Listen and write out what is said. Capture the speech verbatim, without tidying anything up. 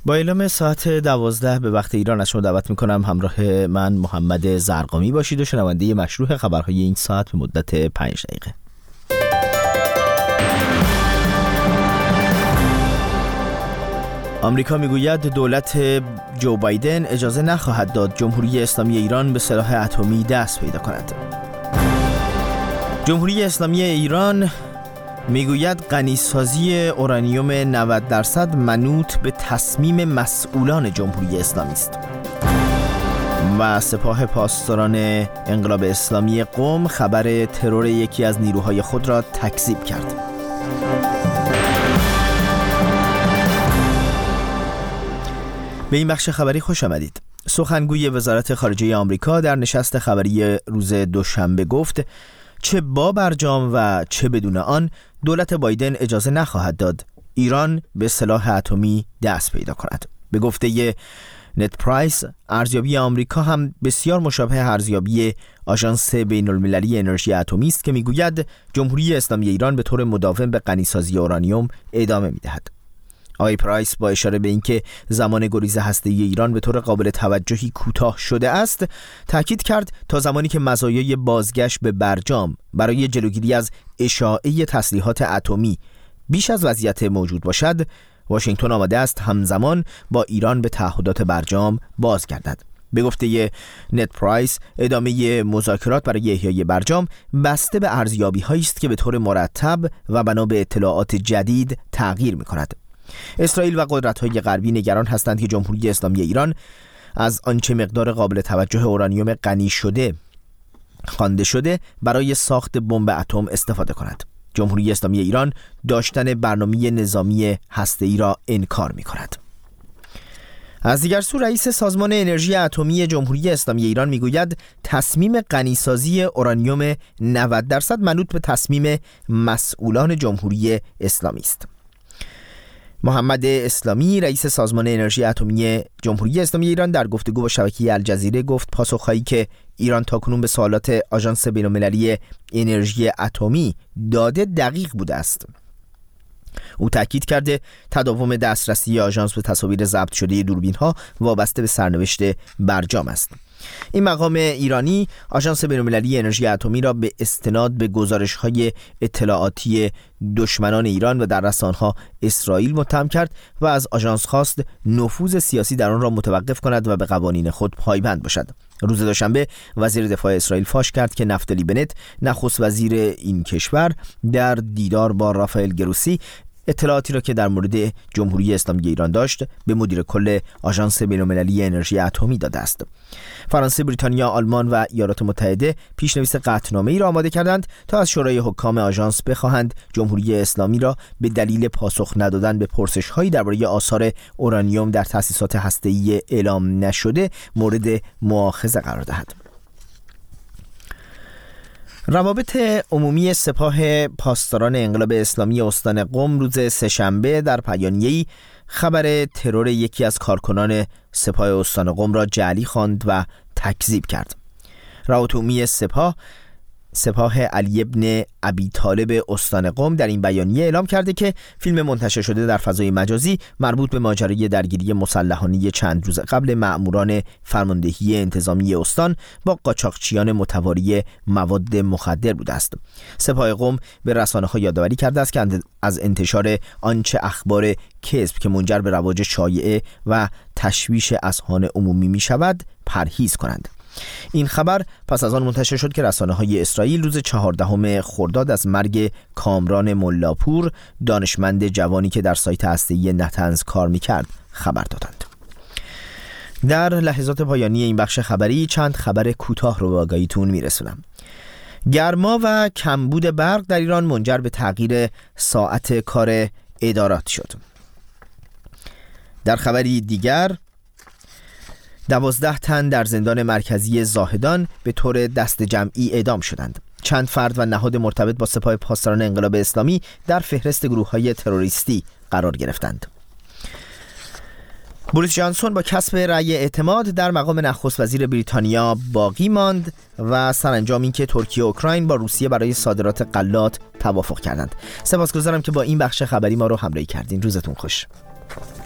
با اعلام ساعت دوازده به وقت ایران از شما دعوت میکنم همراه من محمد زرقامی باشید و شنونده مشروع خبرهای این ساعت به مدت پنج دقیقه. آمریکا میگوید دولت جو بایدن اجازه نخواهد داد جمهوری اسلامی ایران به سلاح اتمی دست پیدا کند. جمهوری اسلامی ایران میگوید غنیسازی اورانیوم نود درصد منوط به تصمیم مسئولان جمهوری اسلامی است. و سپاه پاسداران انقلاب اسلامی قم خبر ترور یکی از نیروهای خود را تکذیب کرد. به این بخش خبری خوش آمدید. سخنگوی وزارت خارجه آمریکا در نشست خبری روز دوشنبه گفت چه با برجام و چه بدون آن دولت بایدن اجازه نخواهد داد ایران به سلاح اتمی دست پیدا کند. به گفته نت پرایس، ارزیابی آمریکا هم بسیار مشابه ارزیابی آژانس بین المللی انرژی اتمی است که میگوید جمهوری اسلامی ایران به طور مداوم به غنیسازی اورانیوم ادامه میدهد. آقای پرایس با اشاره به اینکه زمان گریز هسته‌ای ایران به طور قابل توجهی کوتاه شده است، تاکید کرد تا زمانی که مزایای بازگشت به برجام برای جلوگیری از اشاعه تسلیحات اتمی بیش از وضعیت موجود باشد، واشنگتن آماده است همزمان با ایران به تعهدات برجام بازگردد. به گفته نت پرایس، ادامه مذاکرات برای احیای برجام بسته به ارزیابی‌هایی است که به طور مرتب و بنا به اطلاعات جدید تغییر می‌کند. اسرائیل و قدرت‌های غربی نگران هستند که جمهوری اسلامی ایران از آنچه مقدار قابل توجه اورانیوم غنی شده خوانده شده برای ساخت بمب اتم استفاده کند. جمهوری اسلامی ایران داشتن برنامه نظامی هسته‌ای را انکار می‌کند. از دیگر سو رئیس سازمان انرژی اتمی جمهوری اسلامی ایران میگوید تصمیم غنیسازی اورانیوم نود درصد منوط به تصمیم مسئولان جمهوری اسلامی است. محمد اسلامی رئیس سازمان انرژی اتمی جمهوری اسلامی ایران در گفتگو با شبکه الجزیره گفت پاسخهایی که ایران تاکنون به سوالات آژانس بین‌المللی انرژی اتمی داده دقیق بوده است. او تاکید کرده تداوم دسترسی آژانس به تصاویر ضبط شده دوربین‌ها وابسته به سرنوشت برجام است. این مقام ایرانی آژانس بین‌المللی انرژی اتمی را به استناد به گزارش‌های اطلاعاتی دشمنان ایران و در رسانه‌ها اسرائیل متهم کرد و از آژانس خواست نفوذ سیاسی در آن را متوقف کند و به قوانین خود پایبند باشد. روز دوشنبه وزیر دفاع اسرائیل فاش کرد که نفتالی بنت نخست وزیر این کشور در دیدار با رافائل گروسی اطلاعاتی را که در مورد جمهوری اسلامی ایران داشت به مدیر کل آژانس بین‌المللی انرژی اتمی داده است. فرانسه، بریتانیا، آلمان و ایالات متحده پیشنویس قطعنامه‌ای را آماده کردند تا از شورای حکام آژانس بخواهند جمهوری اسلامی را به دلیل پاسخ ندادن به پرسش‌هایی درباره آثار اورانیوم در تأسیسات هسته‌ای اعلام نشده مورد مؤاخذه قرار دهد. روابط عمومی سپاه پاسداران انقلاب اسلامی استان قم روز سه‌شنبه در بیانیه‌ای خبر ترور یکی از کارکنان سپاه استان قم را جعلی خواند و تکذیب کرد. روابط عمومی سپاه سپاه علی ابن ابی طالب استان قم در این بیانیه اعلام کرده که فیلم منتشر شده در فضای مجازی مربوط به ماجرای درگیری مسلحانه چند روز قبل مأموران فرماندهی انتظامی استان با قاچاقچیان متواری مواد مخدر بوده است. سپاه قم به رسانه‌ها یادآوری کرده است که از انتشار آنچه اخبار کذب که منجر به رواج شایعه و تشویش اذهان عمومی می شود پرهیز کنند. این خبر پس از آن منتشر شد که رسانه‌های اسرائیل روز چهاردهم خرداد از مرگ کامران ملاپور، دانشمند جوانی که در سایت هسته‌ای نتنز کار می‌کرد، خبر دادند. در لحظات پایانی این بخش خبری چند خبر کوتاه رو به آگاهیتون میرسونم. گرما و کمبود برق در ایران منجر به تغییر ساعت کار ادارات شد. در خبری دیگر دوازده تن در زندان مرکزی زاهدان به طور دست جمعی اعدام شدند. چند فرد و نهاد مرتبط با سپاه پاسداران انقلاب اسلامی در فهرست گروه‌های تروریستی قرار گرفتند. بوریس جانسون با کسب رأی اعتماد در مقام نخست وزیر بریتانیا باقی ماند و سرانجام این که ترکیه و اوکراین با روسیه برای صادرات غلات توافق کردند. سپاسگزارم که با این بخش خبری ما رو همراهی کردین. روزتون خوش.